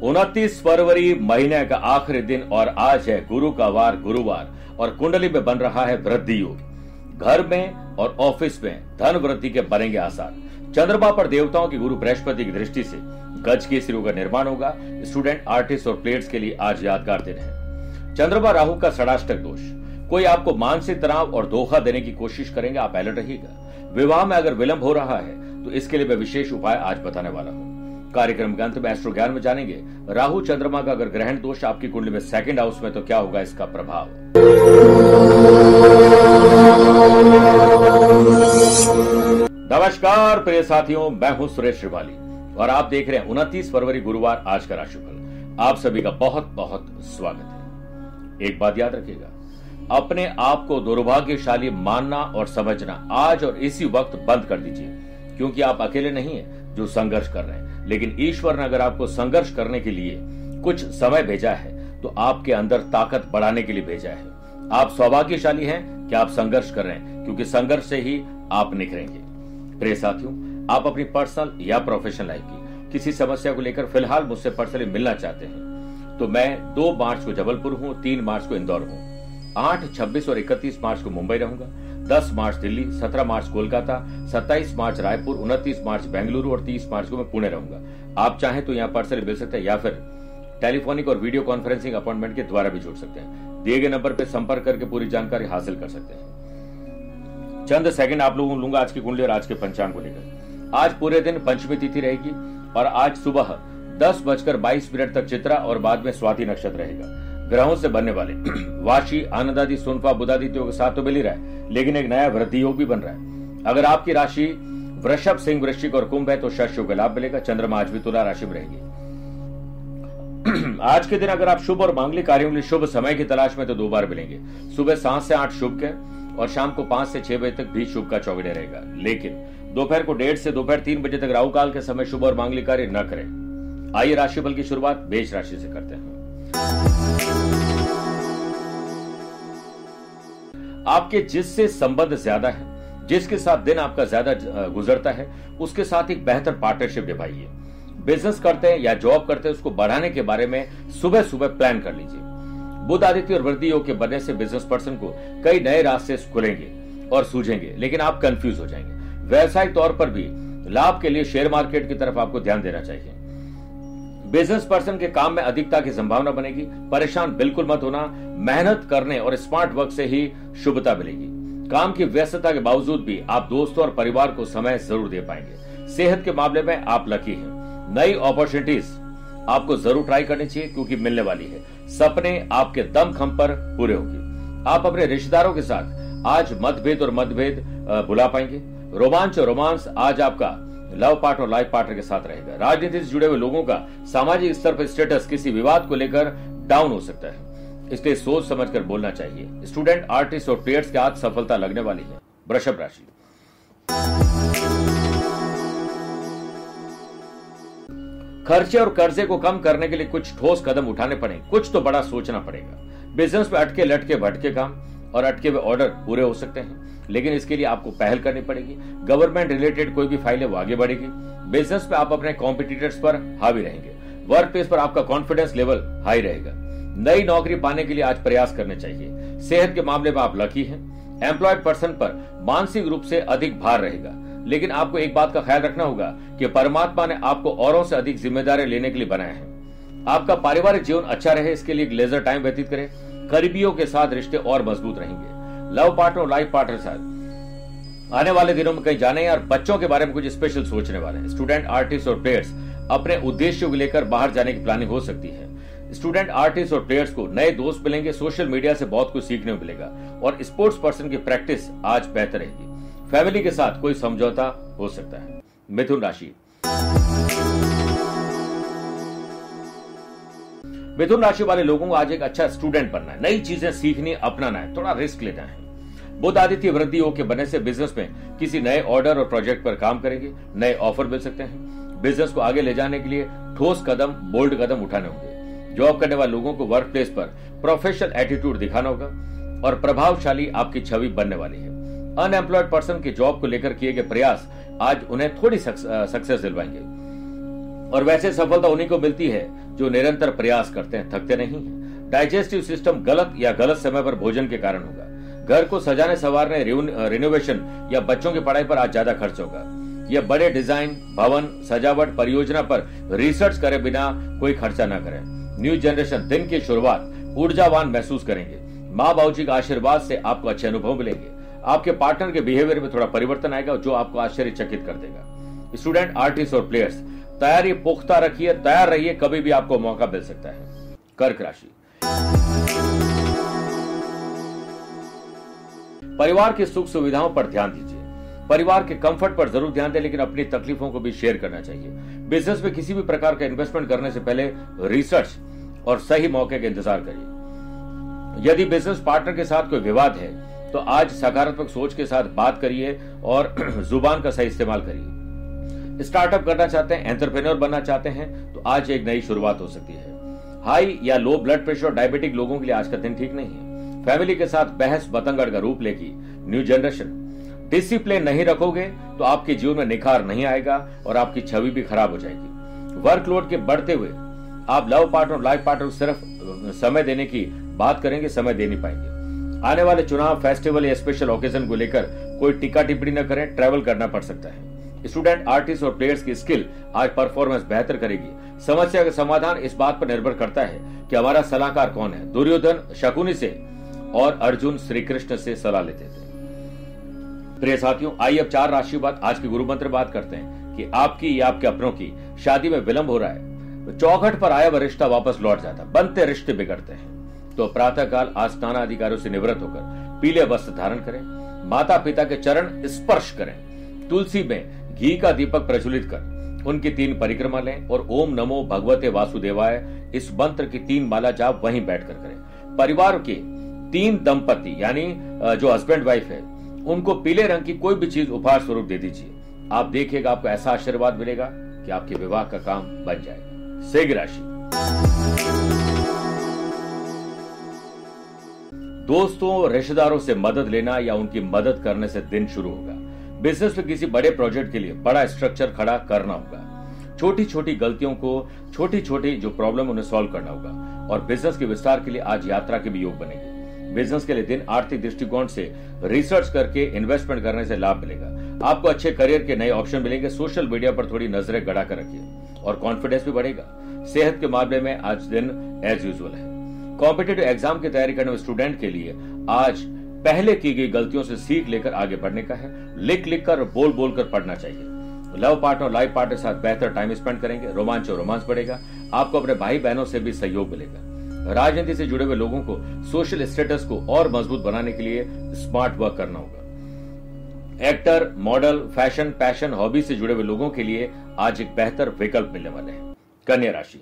29 फरवरी महीने का आखिरी दिन और आज है गुरु का वार गुरुवार और कुंडली में बन रहा है वृद्धि योग। घर में और ऑफिस में धन वृद्धि के बनेंगे आसार। चंद्रमा पर देवताओं की गुरु बृहस्पति की दृष्टि से गज केसरी का निर्माण होगा। स्टूडेंट, आर्टिस्ट और प्लेयर्स के लिए आज यादगार दिन है। चंद्रमा राहु का षडाष्टक दोष, कोई आपको मानसिक तनाव और धोखा देने की कोशिश करेंगे, आप अलर्ट रहिएगा। विवाह में अगर विलंब हो रहा है तो इसके लिए मैं विशेष उपाय आज बताने वाला हूँ। कार्यक्रम के अंत में एस्ट्रो ज्ञान में जानेंगे राहु चंद्रमा का अगर ग्रहण दोष आपकी कुंडली में सेकंड हाउस में तो क्या होगा इसका प्रभाव। नमस्कार प्रिय साथियों, मैं हूं सुरेश श्रिवाली और आप देख रहे हैं 29 फरवरी गुरुवार आज का राशिफल। आप सभी का बहुत बहुत स्वागत है। एक बात याद रखिएगा, अपने आप को दुर्भाग्यशाली मानना और समझना आज और इसी वक्त बंद कर दीजिए, क्योंकि आप अकेले नहीं हैं जो संघर्ष कर रहे हैं। लेकिन ईश्वर ने अगर आपको संघर्ष करने के लिए कुछ समय भेजा है तो आपके अंदर ताकत बढ़ाने के लिए भेजा है। आप सौभाग्यशाली हैं कि आप संघर्ष कर रहे हैं, क्योंकि संघर्ष से ही आप निखरेंगे। प्रिय साथियों, आप अपनी पर्सनल या प्रोफेशनल लाइफ की किसी समस्या को लेकर फिलहाल मुझसे पर्सनली मिलना चाहते हैं तो मैं 2 मार्च को जबलपुर हूं, 3 मार्च को इंदौर हूं, 8, 26 और 31 मार्च को मुंबई रहूंगा, 10 मार्च दिल्ली, 17 मार्च कोलकाता, 27 मार्च रायपुर, 29 मार्च बेंगलुरु और 30 मार्च को मैं पुणे रहूंगा। आप चाहें तो यहाँ पर्सनली मिल सकते हैं या फिर टेलीफोनिक और वीडियो कॉन्फ्रेंसिंग अपॉइंटमेंट के द्वारा भी जुड़ सकते हैं। दिए गए नंबर पर संपर्क करके पूरी जानकारी हासिल कर सकते हैं। चंद सेकंड आप लोगों को लूंगा आज की कुंडली और आज के पंचांग को लेकर। आज पूरे दिन पंचमी तिथि रहेगी और आज सुबह 10:22 तक चित्रा और बाद में स्वाति नक्षत्र रहेगा। ग्रहों से बनने वाले वाशी, आनंदादि, सुनफा, बुधादित्यों के साथ तो मिल ही रहा है, लेकिन एक नया वृद्धि योग भी बन रहा है। अगर आपकी राशि वृषभ, सिंह, वृश्चिक और कुंभ है तो शश योग का लाभ मिलेगा। चंद्रमा आज भी तुला राशि में रहेगी। आज के दिन अगर आप शुभ और मांगलिक कार्यों के लिए शुभ समय की तलाश में तो 2 बार मिलेंगे। सुबह 7 से 8 शुभ के और शाम को 5 से 6 बजे तक भी शुभ का चौगड़े रहेगा। लेकिन दोपहर को 1:30 से दोपहर 3 बजे तक राहु काल के समय शुभ और मांगलिक कार्य न करें। आइए राशिफल की शुरुआत मेष राशि से करते हैं। आपके जिससे संबंध ज्यादा है, जिसके साथ दिन आपका ज्यादा गुजरता है, उसके साथ एक बेहतर पार्टनरशिप निभाइए। बिजनेस करते हैं या जॉब करते हैं, उसको बढ़ाने के बारे में सुबह सुबह प्लान कर लीजिए। बुध आदित्य और वृद्धि योग के बनने से बिजनेस पर्सन को कई नए रास्ते खुलेंगे और सूझेंगे, लेकिन आप कंफ्यूज हो जाएंगे। व्यवसायिक तौर पर भी लाभ के लिए शेयर मार्केट की तरफ आपको ध्यान देना चाहिए। बिजनेस पर्सन के काम में अधिकता की संभावना बनेगी। परेशान बिल्कुल मत होना, मेहनत करने और स्मार्ट वर्क से ही शुभता मिलेगी। काम की व्यस्तता के बावजूद भी आप दोस्तों और परिवार को समय जरूर दे पाएंगे। सेहत के मामले में आप लकी हैं। नई अपॉर्चुनिटीज आपको जरूर ट्राई करनी चाहिए, क्योंकि मिलने वाली है। सपने आपके दमखम पर पूरे होंगे। आप अपने रिश्तेदारों के साथ आज मतभेद भुला पाएंगे। रोमांच और रोमांस आज आपका लव पार्टनर और लाइफ पार्टनर के साथ रहेगा। राजनीति से जुड़े हुए लोगों का सामाजिक स्तर पर स्टेटस किसी विवाद को लेकर डाउन हो सकता है, इसलिए सोच समझकर बोलना चाहिए। स्टूडेंट, आर्टिस्ट और प्लेयर्स के आज सफलता लगने वाली है। वृषभ राशि, खर्चे और कर्जे को कम करने के लिए कुछ ठोस कदम उठाने पड़े, कुछ तो बड़ा सोचना पड़ेगा। बिजनेस में अटके लटके भटके काम और अटके हुए ऑर्डर पूरे हो सकते हैं, लेकिन इसके लिए आपको पहल करनी पड़ेगी। गवर्नमेंट रिलेटेड कोई भी फाइल है वो आगे बढ़ेगी। बिजनेस में आप अपने कॉम्पिटिटर्स पर हावी रहेंगे। वर्क प्लेस पर आपका कॉन्फिडेंस लेवल हाई रहेगा। नई नौकरी पाने के लिए आज प्रयास करने चाहिए। सेहत के मामले में आप लकी हैं। एम्प्लॉयड पर्सन पर मानसिक रूप से अधिक भार रहेगा, लेकिन आपको एक बात का ख्याल रखना होगा कि परमात्मा ने आपको औरों से अधिक जिम्मेदारी लेने के लिए बनाया है। आपका पारिवारिक जीवन अच्छा रहे, इसके लिए लेजर टाइम व्यतीत करें। करीबियों के साथ रिश्ते और मजबूत रहेंगे। लव पार्टनर और लाइफ पार्टनर साथ आने वाले दिनों में कहीं जाने और बच्चों के बारे में कुछ स्पेशल सोचने वाले हैं। स्टूडेंट, आर्टिस्ट और प्लेयर्स अपने उद्देश्यों को लेकर बाहर जाने की प्लानिंग हो सकती है। स्टूडेंट, आर्टिस्ट और प्लेयर्स को नए दोस्त मिलेंगे। सोशल मीडिया से बहुत कुछ सीखने को मिलेगा और स्पोर्ट्स पर्सन की प्रैक्टिस आज बेहतर रहेगी। फैमिली के साथ कोई समझौता हो सकता है। मिथुन राशि, मिथुन राशि वाले लोगों को आज एक अच्छा स्टूडेंट बनना है, नई चीजें सीखनी, अपनाना है, थोड़ा रिस्क लेना है। बुध आदित्य वृद्धि योग के बनने से बिजनेस में किसी नए ऑर्डर और प्रोजेक्ट पर काम करेंगे। नए ऑफर मिल सकते हैं। बिजनेस को आगे ले जाने के लिए ठोस कदम, बोल्ड कदम उठाने होंगे। जॉब करने वाले लोगों को वर्क प्लेस पर प्रोफेशनल एटीट्यूड दिखाना होगा और प्रभावशाली आपकी छवि बनने वाली है। अनएम्प्लॉयड पर्सन की जॉब को लेकर किए गए प्रयास आज उन्हें थोड़ी सक्सेस दिलवाएंगे। और वैसे सफलता उन्हीं को मिलती है जो निरंतर प्रयास करते हैं, थकते नहीं हैं। डाइजेस्टिव सिस्टम गलत या गलत समय पर भोजन के कारण होगा। घर को सजाने संवारने, रिनोवेशन या बच्चों की पढ़ाई पर आज ज्यादा खर्च होगा। यह बड़े डिजाइन, भवन, सजावट परियोजना पर रिसर्च करे बिना कोई खर्चा न करें। न्यू जनरेशन दिन की शुरुआत ऊर्जावान महसूस करेंगे। माँ बाबूजी का आशीर्वाद से आपको अच्छे अनुभव मिलेंगे। आपके पार्टनर के बिहेवियर में थोड़ा परिवर्तन आएगा जो आपको आश्चर्यचकित कर देगा। स्टूडेंट, आर्टिस्ट और प्लेयर्स, तैयारी पुख्ता रखिए, तैयार रहिए, कभी भी आपको मौका मिल सकता है। कर्क राशि, परिवार की सुख सुविधाओं पर ध्यान दीजिए। परिवार के कंफर्ट पर जरूर ध्यान दें, लेकिन अपनी तकलीफों को भी शेयर करना चाहिए। बिजनेस में किसी भी प्रकार का इन्वेस्टमेंट करने से पहले रिसर्च और सही मौके का इंतजार करिए। यदि बिजनेस पार्टनर के साथ कोई विवाद है तो आज सकारात्मक सोच के साथ बात करिए और जुबान का सही इस्तेमाल करिए। स्टार्टअप करना चाहते हैं, एंटरप्रेन्योर बनना चाहते हैं तो आज एक नई शुरुआत हो सकती है। हाई या लो ब्लड प्रेशर और डायबिटिक लोगों के लिए आज का दिन ठीक नहीं है। फैमिली के साथ बहस बतंगड़ का रूप लेगी न्यू जनरेशन। डिसिप्लिन नहीं रखोगे तो आपके जीवन में निखार नहीं आएगा और आपकी छवि भी खराब हो जाएगी। वर्कलोड के बढ़ते हुए आप लव पार्टनर, लाइफ पार्टनर सिर्फ समय देने की बात करेंगे, समय दे नहीं पाएंगे। आने वाले चुनाव, फेस्टिवल या स्पेशल ओकेजन को लेकर कोई टिक्का टिप्पणी न करें, ट्रैवल करना पड़ सकता है। स्टूडेंट, आर्टिस्ट और प्लेयर्स की स्किल आज परफॉर्मेंस बेहतर करेगी। समस्या का समाधान इस बात पर निर्भर करता है कि हमारा सलाहकार कौन है। दुर्योधन शकुनी से और अर्जुन श्री कृष्ण से सलाह लेते थे। प्रिय साथियों, आइए अब 4 राशि बाद आज की गुरु मंत्र बात करते हैं कि आपकी या आपके अपनों की शादी में विलंब हो रहा है, चौखट पर आया वह रिश्ता वापस लौट जाता, बनते रिश्ते बिगड़ते हैं। तो प्रातः काल आस्थाना अधिकारियों से निवृत्त होकर पीले वस्त्र धारण करें, माता पिता के चरण स्पर्श करें, तुलसी में घी का दीपक प्रज्वलित कर उनकी 3 परिक्रमा लें और ओम नमो भगवते वासुदेवाय इस मंत्र की 3 माला जाप वहीं बैठकर करें। परिवार के 3 दंपति यानी जो हस्बैंड वाइफ है उनको पीले रंग की कोई भी चीज उपहार स्वरूप दे दीजिए। आप देखिएगा आपको ऐसा आशीर्वाद मिलेगा कि आपके विवाह का काम बन जाएगा। सिंह राशि, दोस्तों रिश्तेदारों से मदद लेना या उनकी मदद करने से दिन शुरू होगा। बिजनेस में किसी बड़े प्रोजेक्ट के लिए बड़ा स्ट्रक्चर खड़ा करना होगा। छोटी छोटी गलतियों को, छोटी छोटी जो प्रॉब्लम उन्हें सॉल्व करना होगा और बिजनेस के विस्तार के लिए आज यात्रा के भी योग बनेंगे। बिजनेस के लिए दिन आर्थिक दृष्टिकोण से रिसर्च करके इन्वेस्टमेंट करने से लाभ मिलेगा। आपको अच्छे करियर के नए ऑप्शन मिलेंगे। सोशल मीडिया पर थोड़ी नजरें गड़ा कर रखिए और कॉन्फिडेंस भी बढ़ेगा। सेहत के मामले में आज दिन एज यूजुअल है। कॉम्पिटिटिव एग्जाम की तैयारी करने वाले स्टूडेंट के लिए आज पहले की गई गलतियों से सीख लेकर आगे बढ़ने का है। लिख लिख कर, बोल बोल कर पढ़ना चाहिए। लव पार्टनर, लाइफ पार्टनर के साथ बेहतर टाइम स्पेंड करेंगे। रोमांच और रोमांस बढ़ेगा। आपको अपने भाई बहनों से भी सहयोग मिलेगा। राजनीति से जुड़े हुए लोगों को सोशल स्टेटस को और मजबूत बनाने के लिए स्मार्ट वर्क करना होगा। Actor, model, fashion, passion, hobby से जुड़े हुए लोगों के लिए आज एक बेहतर विकल्प मिलने वाले हैं। कन्या राशि,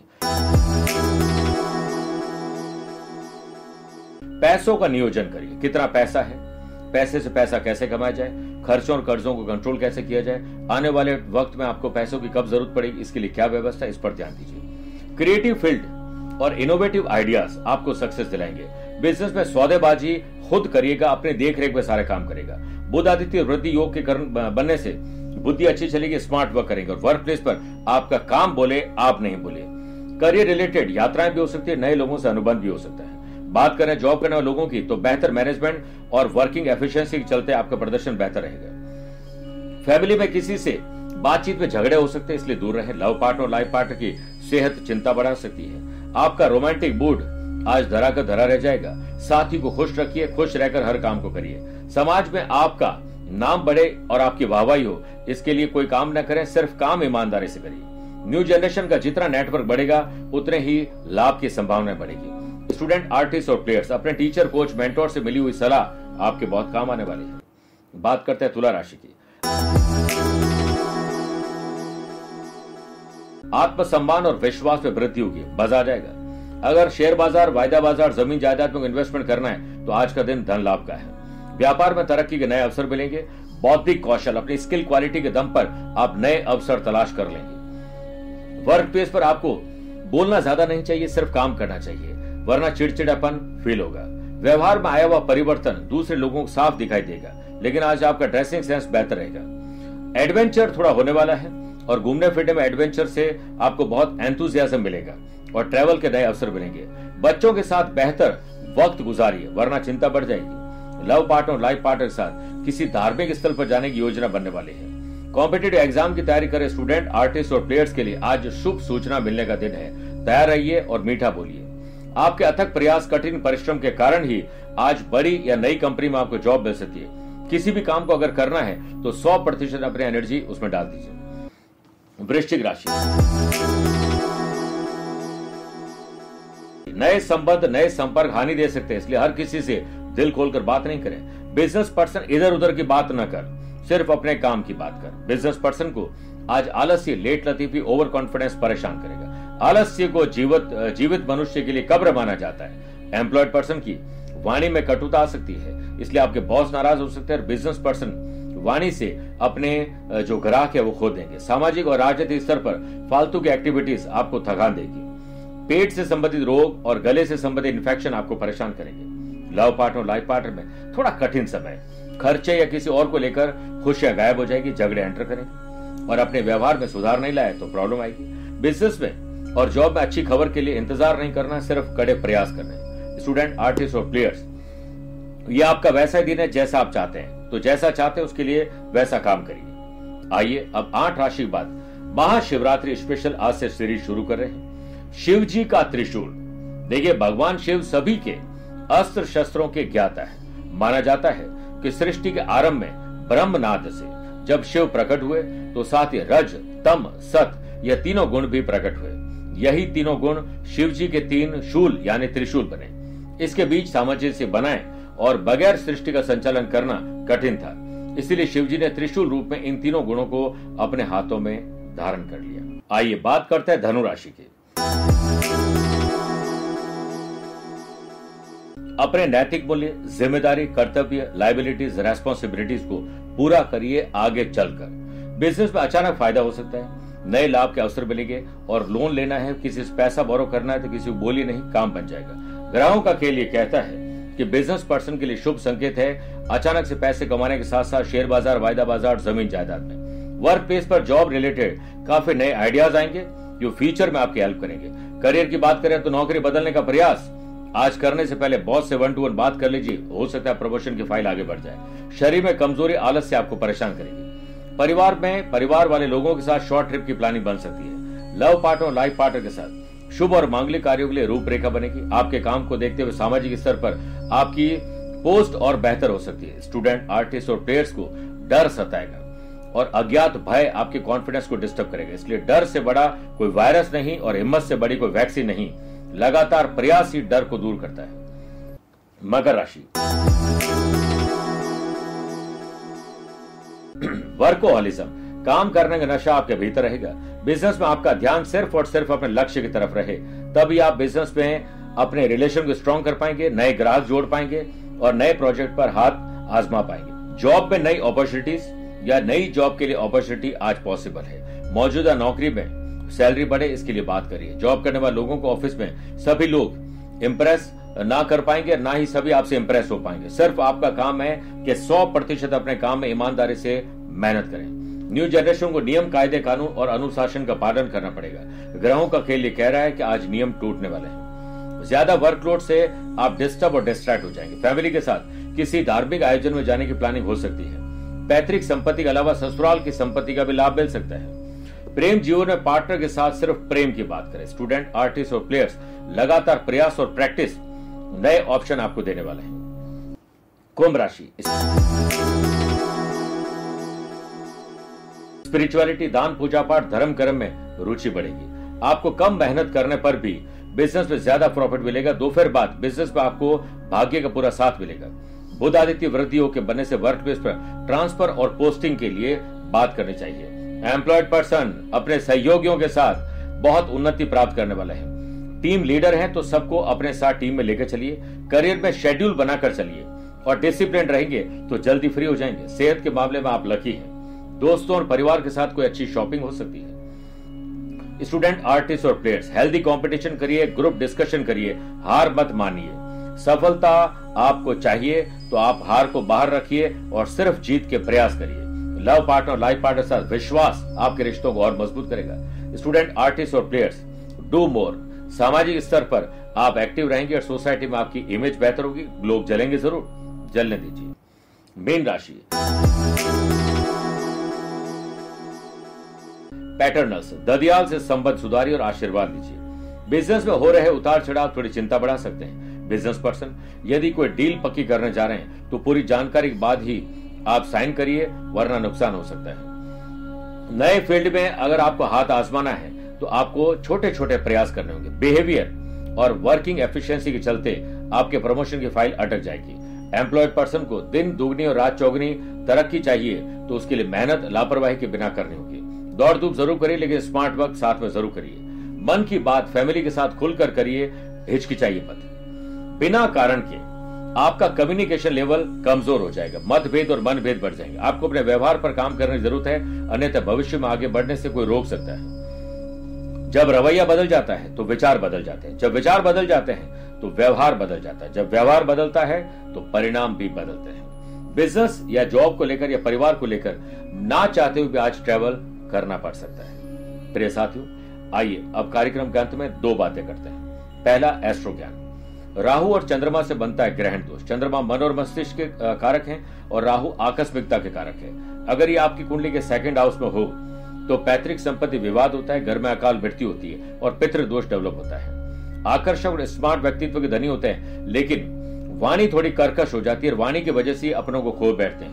पैसों का नियोजन करिए। कितना पैसा है, पैसे से पैसा कैसे कमाया जाए, खर्चों और कर्जों को कंट्रोल कैसे किया जाए, आने वाले वक्त में आपको पैसों की कब जरूरत पड़ेगी, इसके लिए क्या व्यवस्था, इस पर ध्यान दीजिए। क्रिएटिव फील्ड और इनोवेटिव आइडियाज आपको सक्सेस दिलाएंगे। बिजनेस में सौदेबाजी खुद करिएगा, अपने देख रेख में सारे काम करेगा। बुध आदित्य वृद्धि योग के कारण बनने से बुद्धि अच्छी चलेगी, स्मार्ट वर्क करेंगे और वर्क प्लेस पर आपका काम बोले, आप नहीं बोले। करियर रिलेटेड यात्राएं भी हो सकती है, नए लोगों से अनुबंध भी हो सकता है। बात करें जॉब करने वाले लोगों की तो बेहतर मैनेजमेंट और वर्किंग एफिशिएंसी के चलते आपका प्रदर्शन बेहतर रहेगा। फैमिली में किसी से बातचीत में झगड़े हो सकते हैं, इसलिए दूर रहें। लव पार्टनर और लाइफ पार्टनर की सेहत चिंता बढ़ा सकती है। आपका रोमांटिक मूड आज धरा का धरा रह जाएगा। साथी को खुश रखिए, खुश रहकर हर काम को करिए। समाज में आपका नाम बढ़े और आपकी वाहवाही हो, इसके लिए कोई काम न करें, सिर्फ काम ईमानदारी से करिए। न्यू जनरेशन का जितना नेटवर्क बढ़ेगा उतने ही लाभ की संभावना बढ़ेगी। स्टूडेंट, आर्टिस्ट और प्लेयर्स, अपने टीचर, कोच, मेंटोर से मिली हुई सलाह आपके बहुत काम आने वाली है। बात करते हैं तुला राशि की। आत्मसम्मान और विश्वास में वृद्धि होगी, मजा आ जाएगा। अगर शेयर बाजार, वायदा बाजार, जमीन जायदाद में इन्वेस्टमेंट करना है तो आज का दिन धन लाभ का है। व्यापार में तरक्की के नए अवसर मिलेंगे। बौद्धिक कौशल, अपनी स्किल क्वालिटी के दम पर आप नए अवसर तलाश कर लेंगे। वर्क प्लेस पर आपको बोलना ज्यादा नहीं चाहिए, सिर्फ काम करना चाहिए, वरना चिड़चिड़ापन फील होगा। व्यवहार में आया हुआ परिवर्तन दूसरे लोगों को साफ दिखाई देगा, लेकिन आज आपका ड्रेसिंग सेंस बेहतर रहेगा। एडवेंचर थोड़ा होने वाला है। और घूमने फिरने में एडवेंचर से आपको बहुत एंथुजियाज्म मिलेगा और ट्रैवल के नए अवसर मिलेंगे। बच्चों के साथ बेहतर वक्त गुजारिए वरना चिंता बढ़ जाएगी। लव पार्टनर और लाइफ पार्टनर के साथ किसी धार्मिक स्थल पर जाने की योजना बनने वाली है। कॉम्पिटिटिव एग्जाम की तैयारी करे स्टूडेंट, आर्टिस्ट और प्लेयर्स के लिए आज शुभ सूचना मिलने का दिन है। तैयार रहिए और मीठा बोलिए। आपके अथक प्रयास, कठिन परिश्रम के कारण ही आज बड़ी या नई कंपनी में आपको जॉब मिल सकती है। किसी भी काम को अगर करना है तो 100% अपनी एनर्जी उसमें डाल दीजिए। वृश्चिक राशि, नए संबंध, नए संपर्क हानि दे सकते हैं, इसलिए हर किसी से दिल खोलकर बात नहीं करें। बिजनेस पर्सन इधर उधर की बात न कर, सिर्फ अपने काम की बात कर। बिजनेस पर्सन को आज आलस्य, लेट लतीफी, ओवर कॉन्फिडेंस परेशान करेगा। आलस्य को जीवित मनुष्य के लिए कब्र माना जाता है। एम्प्लॉयड पर्सन की वाणी में कटुता आ सकती है, इसलिए आपके बॉस नाराज हो सकते हैं और बिजनेस पर्सन वाणी से अपने जो ग्राहक है वो खो देंगे। सामाजिक और राजनीतिक स्तर पर फालतू की एक्टिविटीज आपको थकान देगी। पेट से संबंधित रोग और गले से संबंधित इन्फेक्शन आपको परेशान करेंगे। लव पार्टनर, लाइफ पार्टनर में थोड़ा कठिन समय, खर्चे या किसी और को लेकर खुशियां गायब हो जाएगी, झगड़े एंटर करेंगे और अपने व्यवहार में सुधार नहीं लाए तो प्रॉब्लम आएगी। बिजनेस में और जॉब में अच्छी खबर के लिए इंतजार नहीं करना, सिर्फ कड़े प्रयास करने। स्टूडेंट, आर्टिस्ट और प्लेयर्स, ये आपका वैसा ही दिन है जैसा आप चाहते हैं, तो जैसा चाहते हैं उसके लिए वैसा काम करिए। आइए अब 8 राशि के बाद महाशिवरात्रि स्पेशल आज से सीरीज शुरू कर रहे हैं। शिव जी का त्रिशूल। देखिए, भगवान शिव सभी के अस्त्र शस्त्रों के ज्ञाता है। माना जाता है कि सृष्टि के आरंभ में ब्रह्मनाद से जब शिव प्रकट हुए तो साथ ही रज, तम, सत ये तीनों गुण भी प्रकट हुए। यही तीनों गुण शिव जी के 3 शूल यानी त्रिशूल बने। इसके बीच सामंजस्य बनाए और बगैर सृष्टि का संचालन करना कठिन था, इसलिए शिव जी ने त्रिशूल रूप में इन तीनों गुणों को अपने हाथों में धारण कर लिया। आइए बात करते हैं धनु राशि की। अपने नैतिक मूल्य, जिम्मेदारी, कर्तव्य, लायबिलिटीज, रेस्पॉन्सिबिलिटीज को पूरा करिए आगे चलकर। बिजनेस में अचानक फायदा हो सकता है, नए लाभ के अवसर मिलेंगे और लोन लेना है, किसी से पैसा बोरो करना है तो किसी को बोलिए नहीं, काम बन जाएगा। ग्राहों का खेल ये कहता है कि बिजनेस पर्सन के लिए शुभ संकेत है। अचानक से पैसे कमाने के साथ साथ शेयर बाजार, वायदा बाजार, जमीन जायदाद में। वर्क प्लेस पर जॉब रिलेटेड काफी नए आइडियाज आएंगे जो फ्यूचर में आपकी हेल्प करेंगे। करियर की बात करें तो नौकरी बदलने का प्रयास आज करने से पहले बॉस से 1 to 1 बात कर लीजिए, हो सकता है प्रमोशन की फाइल आगे बढ़ जाए। शरीर में कमजोरी, आलस से आपको परेशान करेगी। परिवार में परिवार वाले लोगों के साथ शॉर्ट ट्रिप की प्लानिंग बन सकती है। लव पार्टनर और लाइफ पार्टनर के साथ शुभ और मांगलिक कार्यों के लिए रूपरेखा बनेगी। आपके काम को देखते हुए सामाजिक स्तर पर आपकी पोस्ट और बेहतर हो सकती है। स्टूडेंट, आर्टिस्ट और प्लेयर्स को डर सताएगा और अज्ञात भय आपके कॉन्फिडेंस को डिस्टर्ब करेगा, इसलिए डर से बड़ा कोई वायरस नहीं और हिम्मत से बड़ी कोई वैक्सीन नहीं। लगातार प्रयास ही डर को दूर करता है। मकर राशि, वर्कोहॉलिज्म, काम करने का नशा आपके भीतर रहेगा। बिजनेस में आपका ध्यान सिर्फ और सिर्फ अपने लक्ष्य की तरफ रहे, तभी आप बिजनेस में अपने रिलेशन को स्ट्रॉन्ग कर पाएंगे, नए ग्राहक जोड़ पाएंगे और नए प्रोजेक्ट पर हाथ आजमा पाएंगे। जॉब में नई अपॉर्चुनिटीज या नई जॉब के लिए अपॉर्चुनिटी आज पॉसिबल है। मौजूदा नौकरी में सैलरी बढ़े, इसके लिए बात करिए। जॉब करने वाले लोगों को ऑफिस में सभी लोग इंप्रेस ना कर पाएंगे, ना ही सभी आपसे इंप्रेस हो पाएंगे। सिर्फ आपका काम है कि 100% अपने काम में ईमानदारी से मेहनत करें। न्यू जनरेशन को नियम, कायदे, कानून और अनुशासन का पालन करना पड़ेगा। ग्रहों का खेल ये कह रहा है कि आज नियम टूटने वाले हैं। ज्यादा वर्कलोड से आप डिस्टर्ब और डिस्ट्रैक्ट हो जाएंगे। फैमिली के साथ किसी धार्मिक आयोजन में जाने की प्लानिंग हो सकती है। पैतृक संपत्ति के अलावा ससुराल की संपत्ति का भी लाभ मिल सकता है। प्रेम जीवन में पार्टनर के साथ सिर्फ प्रेम की बात करें। स्टूडेंट, आर्टिस्ट और प्लेयर्स, लगातार प्रयास और प्रैक्टिस नए ऑप्शन आपको देने वाले हैं। कुंभ राशि, स्पिरिचुअलिटी, दान, पूजा पाठ, धर्म कर्म में रुचि बढ़ेगी। आपको कम मेहनत करने पर भी बिजनेस में ज्यादा प्रॉफिट मिलेगा। दोपहर बाद बिजनेस में आपको भाग्य का पूरा साथ मिलेगा। बुध आदित्य वृद्धियों के बनने से वर्क प्लेस पर ट्रांसफर और पोस्टिंग के लिए बात करनी चाहिए। एम्प्लॉयड पर्सन अपने सहयोगियों के साथ बहुत उन्नति प्राप्त करने वाले हैं। टीम लीडर हैं तो सबको अपने साथ टीम में लेकर चलिए। करियर में शेड्यूल बनाकर चलिए और डिसिप्लिन रहेंगे तो जल्दी फ्री हो जाएंगे। सेहत के मामले में आप लकी हैं। दोस्तों और परिवार के साथ कोई अच्छी शॉपिंग हो सकती है। स्टूडेंट, आर्टिस्ट और प्लेयर्स, हेल्दी कंपटीशन करिए, ग्रुप डिस्कशन करिए, हार मत मानिए। सफलता आपको चाहिए तो आप हार को बाहर रखिए और सिर्फ जीत के प्रयास करिए। लव पार्टनर, लाइफ पार्टनर के साथ विश्वास आपके रिश्तों को और मजबूत करेगा। स्टूडेंट, आर्टिस्ट और प्लेयर्स, डू मोर। सामाजिक स्तर पर आप एक्टिव रहेंगे और सोसाइटी में आपकी इमेज बेहतर होगी। लोग जलेंगे जरूर, जलने दीजिए। मीन राशि, पैटर्नल्स, ददियाल से संबंध सुधारिए और आशीर्वाद लीजिए। बिजनेस में हो रहे उतार चढ़ाव थोड़ी चिंता बढ़ा सकते हैं। बिजनेस पर्सन, यदि कोई डील पक्की करने जा रहे हैं तो पूरी जानकारी के बाद ही आप साइन करिए, वरना नुकसान हो सकता है। नए फील्ड में अगर आपको हाथ आजमाना है तो आपको छोटे छोटे प्रयास करने होंगे। बिहेवियर और वर्किंग एफिशिएंसी के चलते आपके प्रमोशन की फाइल अटक जाएगी। एम्प्लॉयड पर्सन को दिन दुगनी और रात चौगनी तरक्की चाहिए तो उसके लिए मेहनत लापरवाही के बिना करनी होगी। दौड़ धूप जरूर करिए, लेकिन स्मार्ट वर्क साथ में जरूर करिए। मन की बात फैमिली के साथ खुलकर करिए, हिचकिचाइए मत। बिना कारण के आपका कम्युनिकेशन लेवल कमजोर हो जाएगा, मतभेद और मनभेद बढ़ जाएंगे। आपको अपने व्यवहार पर काम करने की जरूरत है, अन्यथा भविष्य में आगे बढ़ने से कोई रोक सकता है। जब रवैया बदल जाता है तो विचार बदल जाते हैं, जब विचार बदल जाते हैं तो व्यवहार बदल जाता है, जब व्यवहार बदलता है तो परिणाम भी बदलते हैं। बिजनेस या जॉब को लेकर या परिवार को लेकर ना चाहते हुए भी आज ट्रैवल करना पड़ सकता है। प्रिय साथियों, आइए अब कार्यक्रम के अंत में दो बातें करते हैं। पहला, एस्ट्रो ज्ञान। राहु और चंद्रमा से बनता है ग्रहण दोष। चंद्रमा मन और मस्तिष्क के कारक हैं और राहु आकस्मिकता के कारक है। अगर ये आपकी कुंडली के सेकंड हाउस में हो तो पैतृक संपत्ति विवाद होता है, घर में अकाल मृत्यु होती है और पितृ दोष डेवलप होता है। आकर्षक और स्मार्ट व्यक्तित्व के धनी होते हैं, लेकिन वाणी थोड़ी कर्कश हो जाती है और वाणी की वजह से अपनों को खो बैठते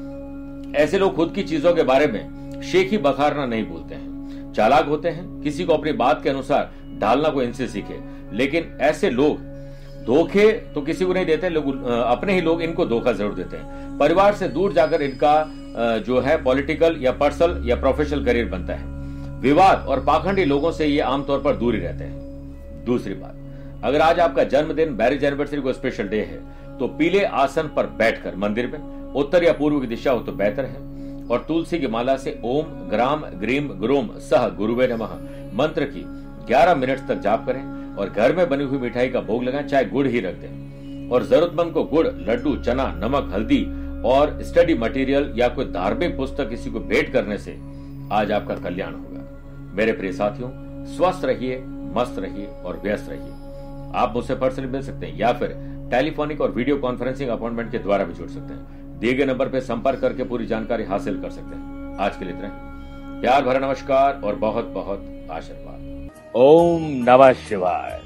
हैं। ऐसे लोग खुद की चीजों के बारे में शेखी बखारना नहीं भूलते हैं, चालाक होते हैं, किसी को अपनी बात के अनुसार ढालना को इनसे सीखे। लेकिन ऐसे लोग धोखे तो किसी को नहीं देते, लोग अपने ही लोग इनको धोखा जरूर देते हैं। परिवार से दूर जाकर इनका जो है पॉलिटिकल या पर्सनल या प्रोफेशनल करियर बनता है। विवाद और पाखंडी लोगों से ये आमतौर पर दूर ही रहते हैं। दूसरी बात, अगर आज आपका जन्मदिन, मैरिज एनिवर्सरी को स्पेशल डे है तो पीले आसन पर बैठकर मंदिर में उत्तर या पूर्व की दिशा हो तो बेहतर है और तुलसी की माला से ओम ग्राम ग्रीम ग्रोम सह गुरुवे नमः मंत्र की 11 मिनट तक जाप करें और घर में बनी हुई मिठाई का भोग लगाएं, चाहे गुड़ ही रख दें। और जरूरतमंद को गुड़, लड्डू, चना, नमक, हल्दी और स्टडी मटेरियल या कोई धार्मिक पुस्तक किसी को भेंट करने से आज आपका कल्याण होगा। मेरे प्रिय साथियों, स्वस्थ रहिए, मस्त रहिए और व्यस्त रहिए। आप मुझसे पर्सनली मिल सकते हैं या फिर टेलीफोनिक और वीडियो कॉन्फ्रेंसिंग अपॉइंटमेंट के द्वारा भी जुड़ सकते हैं। दिए गए नंबर पर संपर्क करके पूरी जानकारी हासिल कर सकते हैं। आज के लिए इतना ही। प्यार भरा नमस्कार और बहुत बहुत आशीर्वाद। ओम नमः शिवाय।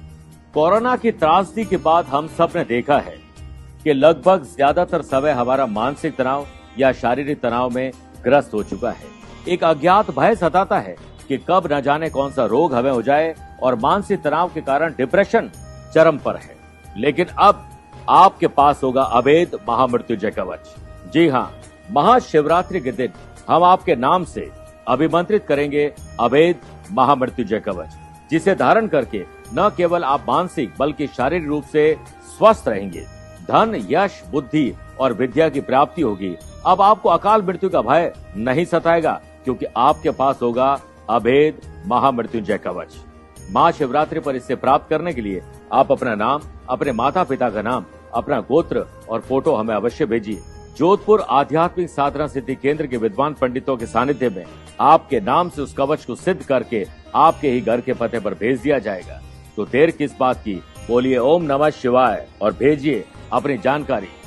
कोरोना की त्रासदी के बाद हम सब ने देखा है कि लगभग ज्यादातर समय हमारा मानसिक तनाव या शारीरिक तनाव में ग्रस्त हो चुका है। एक अज्ञात भय सताता है कि कब न जाने कौन सा रोग हमें हो जाए और मानसिक तनाव के कारण डिप्रेशन चरम पर है। लेकिन अब आपके पास होगा अभेद महामृत्युंजय कवच। जी हाँ, महाशिवरात्रि के दिन हम आपके नाम से अभिमंत्रित करेंगे अभेद महामृत्युंजय कवच, जिसे धारण करके न केवल आप मानसिक बल्कि शारीरिक रूप से स्वस्थ रहेंगे। धन, यश, बुद्धि और विद्या की प्राप्ति होगी। अब आपको अकाल मृत्यु का भय नहीं सताएगा, क्योंकि आपके पास होगा अभेद महामृत्युंजय कवच। महाशिवरात्रि पर इसे प्राप्त करने के लिए आप अपना नाम, अपने माता पिता का नाम, अपना गोत्र और फोटो हमें अवश्य भेजिए। जोधपुर आध्यात्मिक साधना सिद्धि केंद्र के विद्वान पंडितों के सानिध्य में आपके नाम से उस कवच को सिद्ध करके आपके ही घर के पते पर भेज दिया जाएगा। तो देर किस बात की, बोलिए ओम नमः शिवाय और भेजिए अपनी जानकारी।